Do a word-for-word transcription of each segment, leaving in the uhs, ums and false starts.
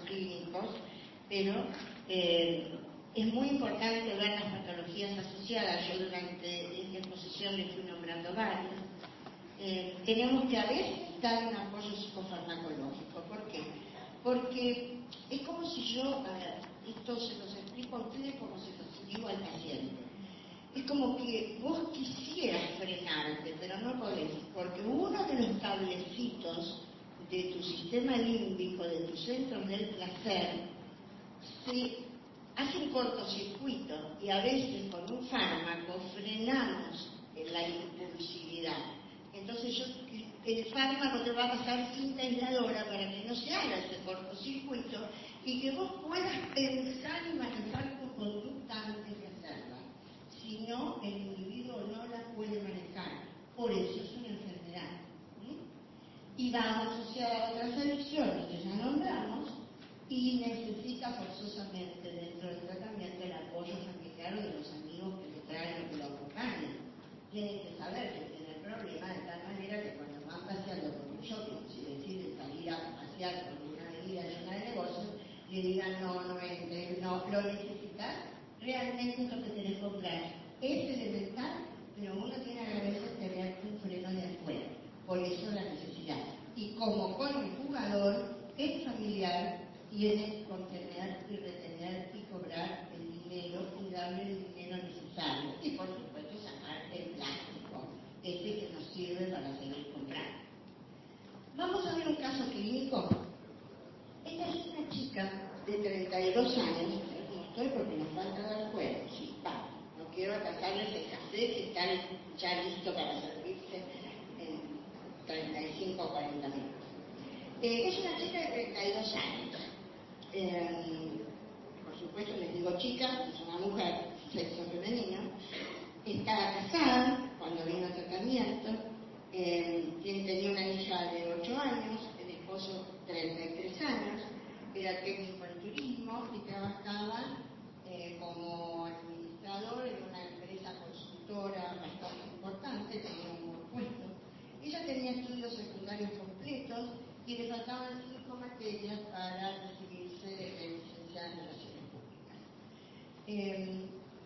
clínicos, pero eh, es muy importante ver las patologías asociadas. Yo durante esta exposición le fui nombrando varias. Eh, tenemos que a veces dar un apoyo psicofarmacológico. ¿Por qué? Porque es como si yo, a ver, esto se los explico a ustedes como se los digo al paciente. Es como que vos quisieras frenarte, pero no podés, porque uno de los cablecitos de tu sistema límbico, de tus centros del placer, se hace un cortocircuito y a veces con un fármaco frenamos la impulsividad. Entonces yo, el fármaco te va a pasar cinta aisladora para que no se haga ese cortocircuito y que vos puedas pensar y manejar tu conducta antes de hacerla. Si no, el individuo no la puede manejar. Por eso es una enfermedad. ¿Sí? Y va asociada a otras adicciones que ya nombramos y necesita forzosamente dentro del tratamiento el apoyo familiar o de los amigos que le traen o que lo acompañan. Tienen que saber que tienen problema de tal manera que cuando van paseando con un shopping, si deciden salir a pasear con una avenida llena de negocios, le digan no, no entre, no, lo necesitas, realmente es lo que tenés que comprar. Es elemental, pero uno tiene que a veces tener un freno de afuera, por eso la necesidad. Y como con el jugador, el familiar tiene que contener y retener y cobrar el dinero y darle el dinero necesario. Y por supuesto sacar el plástico, este que nos sirve para seguir comprando. Vamos a ver un caso clínico. Esta es una chica de treinta y dos años, no estoy porque nos falta dar juego, sí, va. No quiero atasarles el café que está ya listo para servirse en treinta y cinco o cuarenta minutos. Eh, es una chica de treinta y dos años. Eh, por supuesto les digo chica, es una mujer, sexo femenino, está casada cuando vino a tratamiento, eh, tenía una hija de ocho años, el esposo treinta y tres años, era técnico en turismo y trabajaba eh, como administrador en una empresa consultora bastante importante, tenía un buen puesto. Ella tenía estudios secundarios completos y le faltaban cinco materias para recibirse de licenciada en Relaciones Públicas. Eh,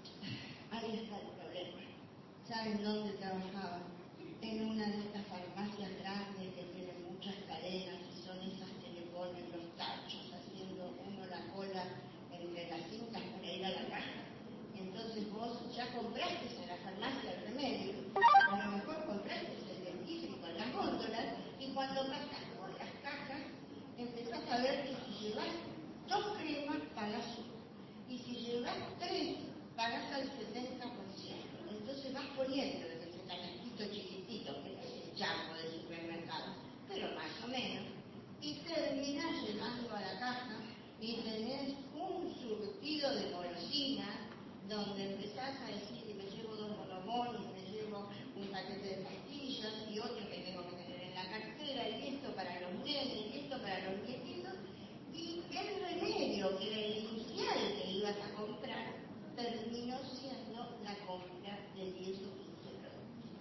ahí está el problema. ¿Saben dónde trabajaba? En una de estas farmacias grandes que tienen muchas cadenas y son esas que le ponen los tachos, haciendo uno la cola entre las cintas para ir a la caja. Entonces vos ya compraste en la farmacia el remedio, a lo mejor compraste el dentífrico en las góndolas, y cuando pasas por las cajas empezás a ver que si llevas dos cremas pagas uno, y si llevas tres pagas al setenta por ciento. Entonces vas poniendo en ese canastito chiquitito, que es el champo del supermercado, pero más o menos, y terminas llevando a la caja y tenés un surtido de golosinas donde empezás a decir que me llevo dos bonobones, me llevo un paquete de pastillas y otro que tengo que tener en la cartera, y esto para los nenes, y esto para los nietitos, y el remedio que era el inicial que ibas a comprar terminó siendo la compra de diez o quince productos.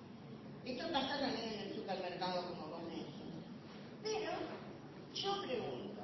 Esto pasa también en el supermercado, como vos me decís. Pero yo pregunto,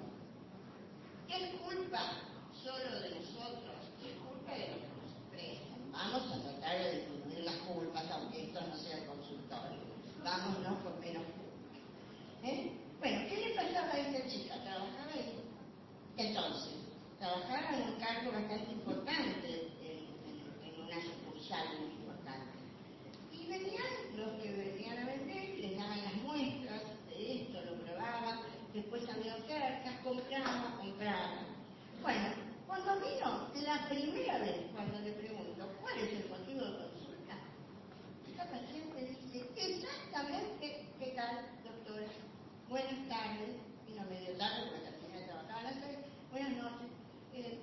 ¿es culpa solo de nosotros? ¿Es culpa de los que nos prestan? Vamos a tratar de disminuir las culpas, aunque esto no sea el consultorio. Vámonos con menos culpas. ¿Eh? Bueno, ¿qué le pasaba a esta chica? Trabajaba ahí. Entonces, trabajaba en un cargo bastante importante, en, en, en una sucursal muy importante. Y venían los que venían a vender, les daban las muestras de esto, lo probaban, después había ofertas, compraban, compraban. Bueno, cuando vino la primera vez, cuando le pregunto, ¿cuál es el motivo de consulta? Esta paciente dice, exactamente, ¿qué tal, doctora? Buenas tardes, vino medio tarde porque al final trabajaba a las seis. Buenas noches. Eh,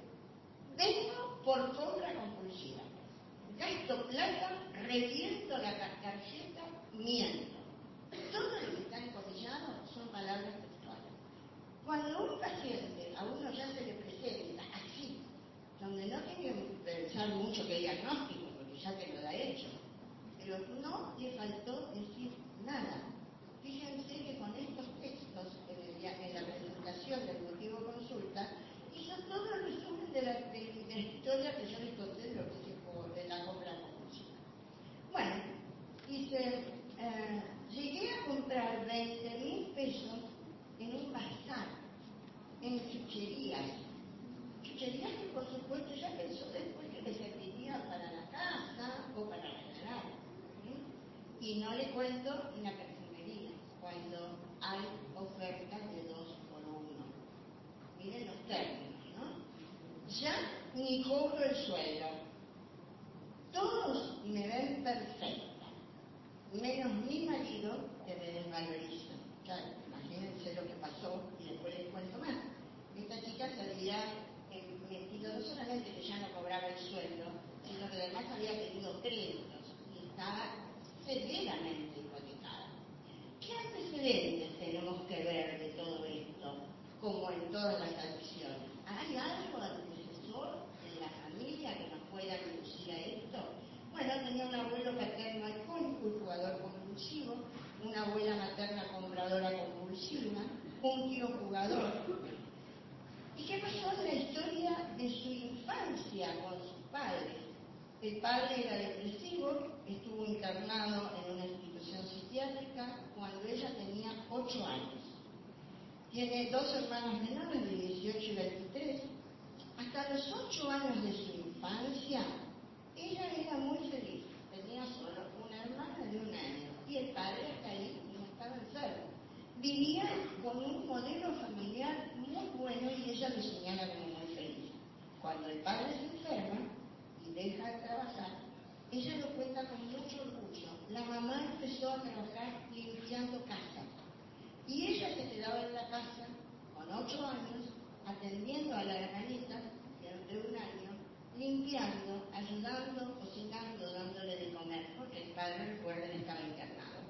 vengo por compra compulsiva. Gasto plata, reviento la tarjeta, miento. Todo lo que está encomillado son palabras textuales. Cuando un paciente a uno ya se le presenta así, donde no tiene que pensar mucho que diagnóstico, porque ya te lo da hecho, pero no le faltó decir nada. Fíjense que con estos textos en, el, en la presentación del motivo de consulta Y no le cuento en la perfumería, cuando hay ofertas de dos por uno. Miren los términos, ¿no? Ya ni cobro el sueldo. Todos me ven perfecta, menos mi marido, que me desvaloriza. Claro, imagínense lo que pasó y después les cuento más. Esta chica se había metido, no solamente que ya no cobraba el sueldo, sino que además había pedido créditos y estaba severamente hipotecada. ¿Qué antecedentes tenemos que ver de todo esto, como en todas las adicciones? ¿Hay algo antecesor en la familia que nos pueda conducir a esto? Bueno, tenía un abuelo paterno alcohólico y jugador compulsivo, una abuela materna compradora compulsiva, un tío jugador. ¿Y qué pasó en la historia de su infancia con sus padres? El padre era depresivo, estuvo internado en una institución psiquiátrica cuando ella tenía ocho años. Tiene dos hermanos menores de dieciocho y veintitrés. Hasta los ocho años de su infancia, ella era muy feliz. Tenía solo una hermana de un año y el padre hasta ahí no estaba enfermo. Vivía con un modelo familiar muy bueno y ella lo señala como muy feliz. Cuando el padre se enferma y deja de trabajar, ella lo cuenta con mucho orgullo. La mamá empezó a trabajar limpiando casa y ella se quedaba en la casa con ocho años atendiendo a la hermanita de un año, limpiando, ayudando, cocinando, dándole de comer, porque el padre, recuerden, estaba internado.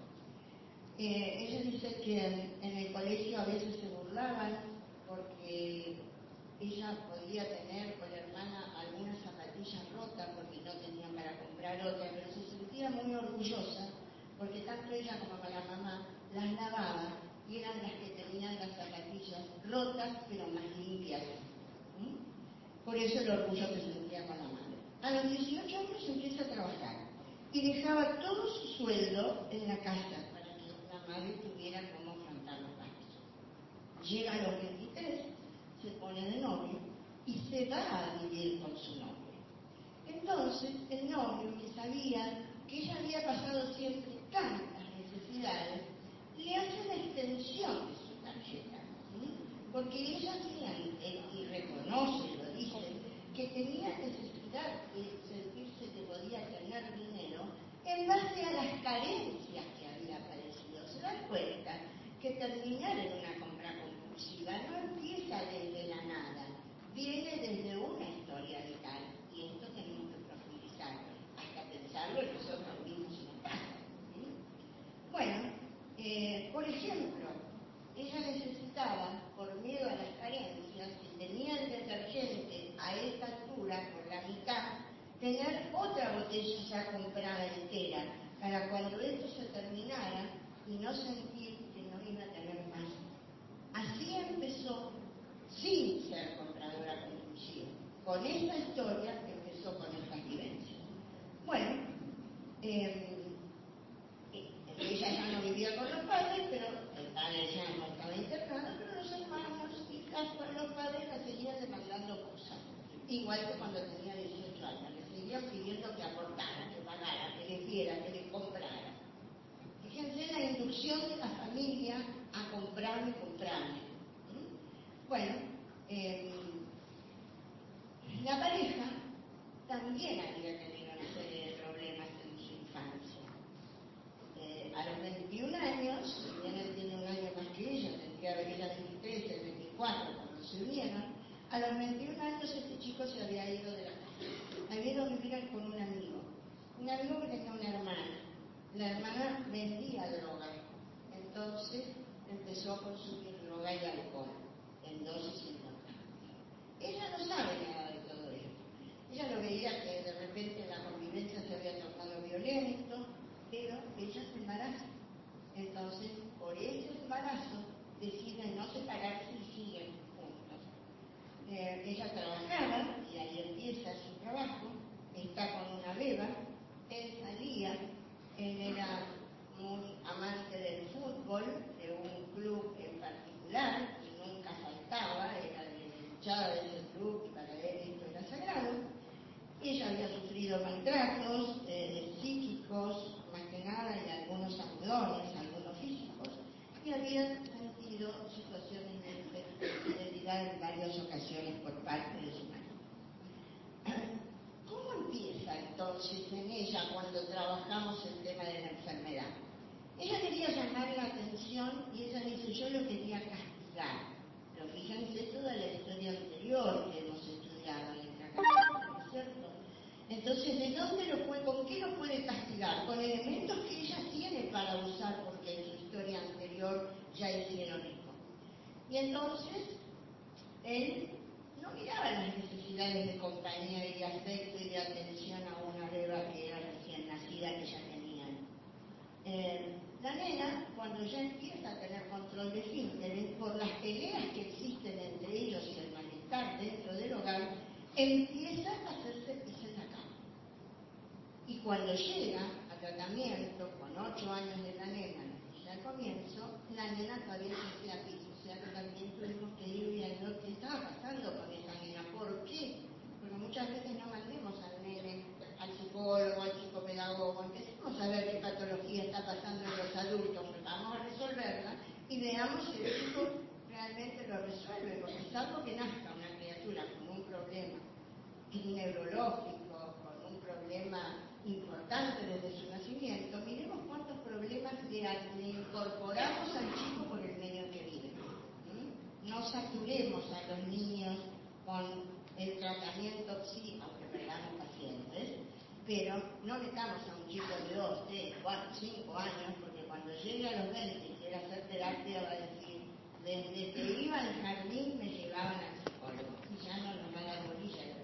Eh, ella dice que en, en el colegio a veces se burlaban porque ella podía tener con la hermana algunas zapatillas rotas porque no tenían para comprar otras, pero se sentía muy orgullosa porque tanto ella como la mamá las lavaba y eran las que tenían las zapatillas rotas pero más limpias. ¿Mm? Por eso el orgullo que sentía con la madre. A los dieciocho años empieza a trabajar y dejaba todo su sueldo en la casa para que la madre tuviera cómo afrontar los gastos. Llega a los veintitrés, se pone de novio y se va a vivir con su novio. Entonces, el novio, que sabía que ella había pasado siempre tantas necesidades, le hace una extensión de su tarjeta. ¿sí? Porque ella siente y reconoce, lo dice, que tenía necesidad de sentirse que podía tener dinero en base a las carencias que había padecido. Se dan cuenta que terminar en una compra compulsiva no empieza desde la nada, viene desde una historia vital, y esto tenemos que profundizar hasta pensarlo en nosotros mismos y en casa. ¿sí? Bueno, eh, por ejemplo, ella necesitaba, por miedo a las carencias, si tenía el detergente a esta altura, por la mitad, tener otra botella ya comprada entera, para cuando esto se terminara y no sentir que no iba a tener más. Así empezó, sin ser compradora compulsiva. Con esa historia empezó con estas vivencias. Bueno, eh, ella ya no vivía con los padres, pero el padre ya no estaba internado, pero los hermanos y los padres la seguían demandando cosas. Igual que cuando tenía dieciocho años, le seguían pidiendo que aportara, que pagara, que le diera, que le comprara. Fíjense la inducción de la familia a comprarme, comprarme. ¿Mm? Bueno, eh, la pareja también había tenido una serie de problemas en su infancia. Eh, a los veintiún años, si bien él tiene un año más que ella, tendría que ella veintitrés, el veinticuatro, cuando se unieron, a los veintiún años este chico se había ido de la casa, había ido a vivir con un amigo, un amigo que tenía una hermana. La hermana vendía droga, entonces empezó a consumir droga y alcohol en dosis importantes. Ella no sabe nada de todo esto. Ella lo veía que de repente la convivencia se había tornado violento, pero ella se embaraza. Entonces, por ese embarazo, deciden no separarse y siguen juntos. Eh, ella trabajaba, y ahí empieza su trabajo, está con una beba, él salía, él era muy amante del fútbol, de un club en particular, y nunca faltaba, era de hinchada de ese club, y para él esto era sagrado. Ella había sufrido maltratos eh, psíquicos, más que nada, y algunos habían sentido situaciones de infidelidad en varias ocasiones por parte de su marido. ¿Cómo empieza entonces en ella cuando trabajamos el tema de la enfermedad? Ella quería llamar la atención y ella dice, yo lo quería castigar. Pero fíjense toda la historia anterior que hemos estudiado en el tratamiento, ¿no es cierto? Entonces, ¿de dónde lo puede, con qué lo puede castigar? Con elementos que ella tiene para usar, porque en su historia anterior ya hicieron esto. Y entonces, él no miraba las necesidades de compañía y de afecto y de atención a una beba que era recién nacida, que ya tenían. Eh, la nena, cuando ya empieza a tener control de esfínteres, por las peleas que existen entre ellos y el malestar dentro del hogar, empieza a hacerse pis en la cama. Y cuando llega a tratamiento, con ocho años de la nena, ya al comienzo, la nena todavía no hacía pis. O sea que también tuvimos que ir viendo qué estaba pasando con esa nena. ¿Por qué? Porque muchas veces no mandemos al nene, al psicólogo, al psicopedagogo, empecemos a ver qué patología está pasando en los adultos, vamos a resolverla y veamos si el chico realmente lo resuelve, porque salvo que nazca una criatura con un problema neurológico, con un problema importante desde su nacimiento, miremos cuántos problemas le, le incorporamos al chico por el medio en que vive. ¿Mm? No saturemos a los niños con el tratamiento, sí, aunque perdamos pacientes, pero no metamos a un chico de dos, tres, cuatro, cinco años, porque cuando llegue a los veinte y quiera hacer terapia va a decir, desde que iba al jardín me llevaban al psicólogo, y ya no nos va a dar bolilla de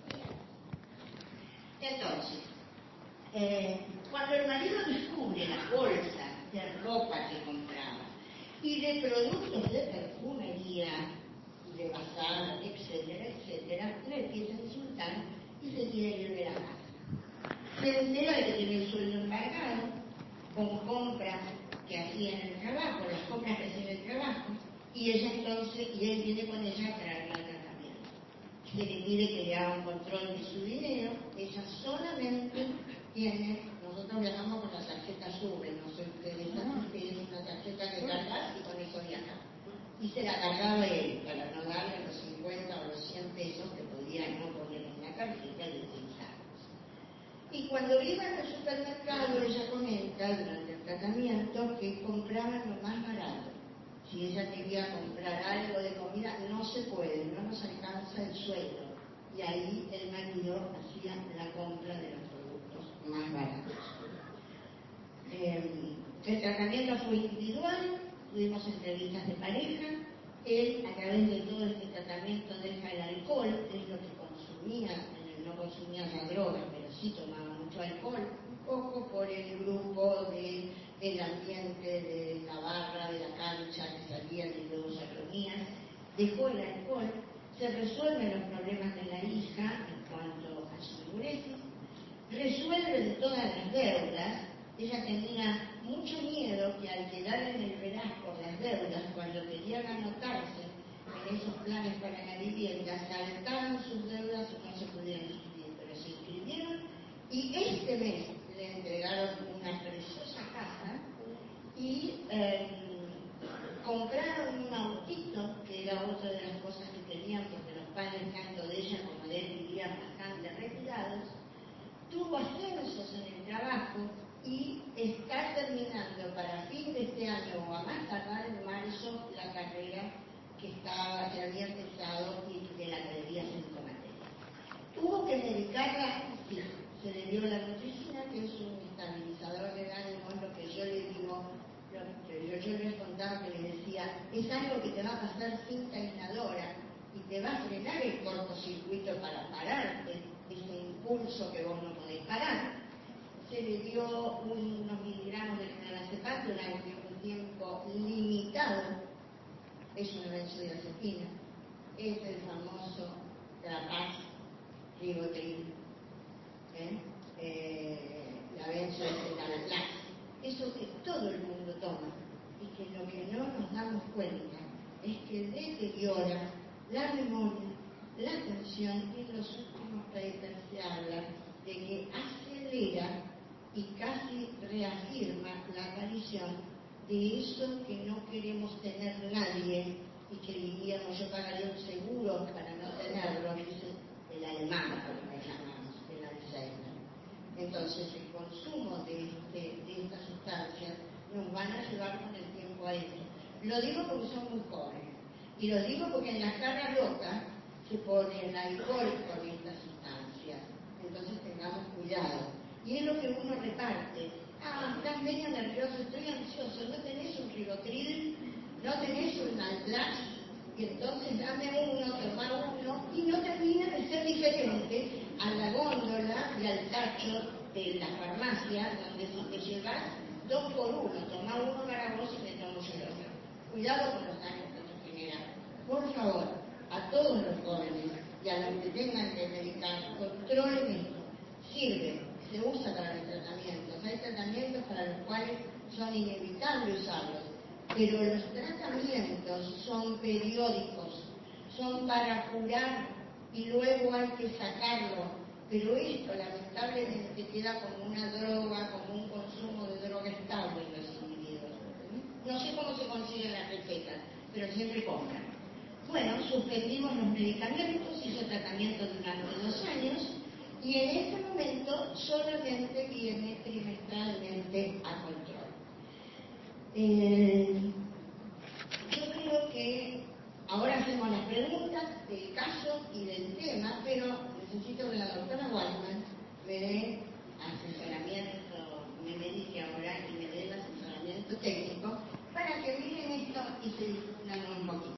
Entonces, eh, cuando el marido descubre la bolsa de ropa que compraba y de productos de perfumería, de bazar, etcétera, etcétera, le empieza a insultar y se quiere ir de la casa. Se entera de que tiene el sueldo embargado con compras que hacía en el trabajo, las compras que hacía en el trabajo, y ella entonces, y él viene con ella a traerla al tratamiento. Se le pide que le haga un control de su dinero, ella solamente tiene, nosotros viajamos con la tarjeta SUBE, no sé ustedes, que es una tarjeta que cargas y con eso viaja. Y se la cargaba él para no darle los cincuenta o los cien pesos que podía no poner en la tarjeta y utilizarlos. Y cuando iban al supermercado, ella comenta durante el tratamiento que compraban lo más barato. Si ella quería comprar algo de comida, no se puede, no nos alcanza el sueldo. Y ahí el marido hacía la compra de los productos más baratos. Eh, el tratamiento fue individual, tuvimos entrevistas de pareja, él a través de todo este tratamiento deja el alcohol, es lo que consumía, no consumía la droga, pero sí tomaba mucho alcohol, un poco por el grupo de, del ambiente, de la barra, de la cancha, que salían y luego se reunían, dejó el alcohol, se resuelven los problemas de la hija en cuanto a su diuresis, resuelve de todas las deudas. Ella tenía mucho miedo que al quedar en el veraz por las deudas, cuando querían anotarse en esos planes para la vivienda, saltaban sus deudas y no se pudieron inscribir, pero se inscribieron y este mes le entregaron una preciosa casa y eh, compraron un autito, que era otra de las cosas que querían, porque los padres, tanto de ella como de él, vivían bastante retirados. Tuvo ascensos en el trabajo y está terminando para fin de este año o a más tardar en marzo la carrera que estaba, que había empezado y de la que debía cinco materias. Tuvo que medicarla, sí, se le dio la nutricina, que es un estabilizador de ánimo, es lo que yo le digo, lo que yo, yo les contaba que le decía, es algo que te va a pasar cinta inhaladora y te va a frenar el cortocircuito para pararte, ese impulso que vos no podés parar. Se le dio unos miligramos de clonazepam durante un tiempo limitado, es una benzodiazepina, es el famoso Trapaz, Ribotril, ¿eh? eh, la benzodiazepina, eso que todo el mundo toma y que lo que no nos damos cuenta es que deteriora la memoria, la atención, y en los últimos papers se habla de que acelera y casi reafirma la aparición de eso que no queremos tener nadie y que diríamos yo pagaría un seguro para no tenerlo, que es el alemán, como le llamamos, el Alzheimer. Entonces el consumo de, este, de estas sustancias nos van a llevar con el tiempo a esto. Lo digo porque son muy jóvenes y lo digo porque en las caras locas se pone el alcohol con estas sustancias. Entonces tengamos cuidado. Y es lo que uno reparte. Ah, estás medio nervioso, estoy ansioso, no tenés un ribotril, no tenés un Alplax, y entonces dame uno, toma uno, y no termina de ser diferente a la góndola y al tacho de la farmacia, donde si te llevas dos por uno, toma uno para vos y me tomo el otro. Cuidado con los daños que esto genera. Por favor, a todos los jóvenes y a los que tengan que medicar, controlen esto. Sirve, se usa para los tratamientos. Hay tratamientos para los cuales son inevitables usarlos, pero los tratamientos son periódicos, son para curar y luego hay que sacarlo. Pero esto lamentablemente queda como una droga, como un consumo de droga estable en los individuos. No sé cómo se consiguen las recetas, pero siempre compran. Bueno, suspendimos los medicamentos, hizo tratamiento durante dos años y en este momento solamente viene trimestralmente a control. Eh, yo creo que ahora hacemos las preguntas del caso y del tema, pero necesito que la doctora Waldman me dé asesoramiento, me medique ahora y me dé el asesoramiento técnico para que miren esto y se difunda